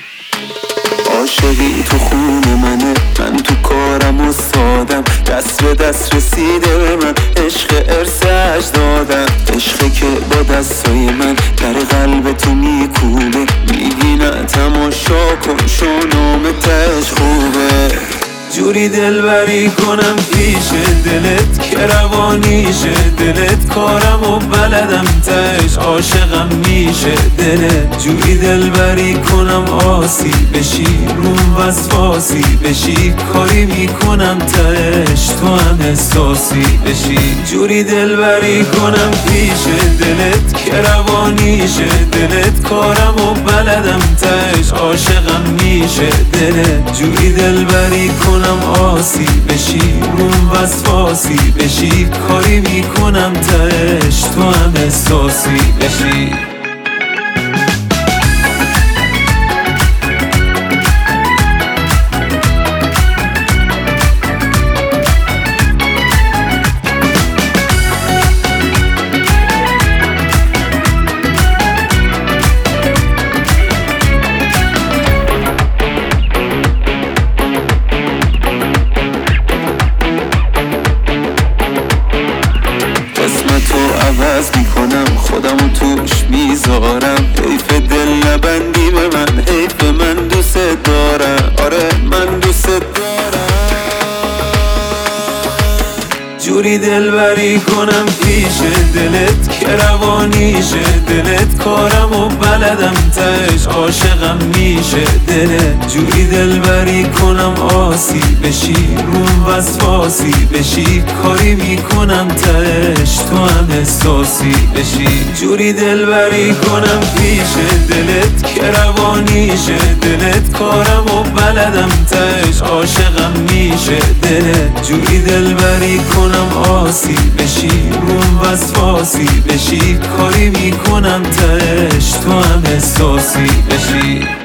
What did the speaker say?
عاشقی تو خون منه، من تو کارم استادم، دست به دست رسیده به من، عشق ارث اجدادم، عشقی که با دستای من در قلب تو میکوبه، میگی نه تماشا کن شونام تش خوبه. جوری دلبری کنم پیش دلت که روانیشه دلت، کارم و بلدم تش عاشقم میشه دلت. جوری دلبری کنم آسی بشی روم وسواسی بشی، کاری میکنم تش تو هم احساسی بشی. جوری دلبری کنم پیش دلت که روانیشه دلت، کارم و بلدم تش عاشقم میشه دلت. جوری دلبری کنم آسی بشی روم وسواسی بشی، کاری میکنم تش تو هم احساسی بشی. قسمتو عوض میکنم خودمو توش میذارم، حیف دل نبندی به من، حیف من دوست دارم، آره من دوست دارم. جوری دلبری کنم پیش دلت که روانیشه دلت، کارم و بلدم تش عاشقم میشه دلت. جوری دلبری کنم آسی بشی روم وسواسی بشی، کاری میکنم تش تو هم احساسی بشی. جوری دلبری کنم پیش دلت که روانیشه دلت، کارم و بلدم تش عاشقم میشه دلت. جوری دلبری کنم آسی بشی روم وسواسی بشی، کاری میکنم تش تو هم احساسی بشی.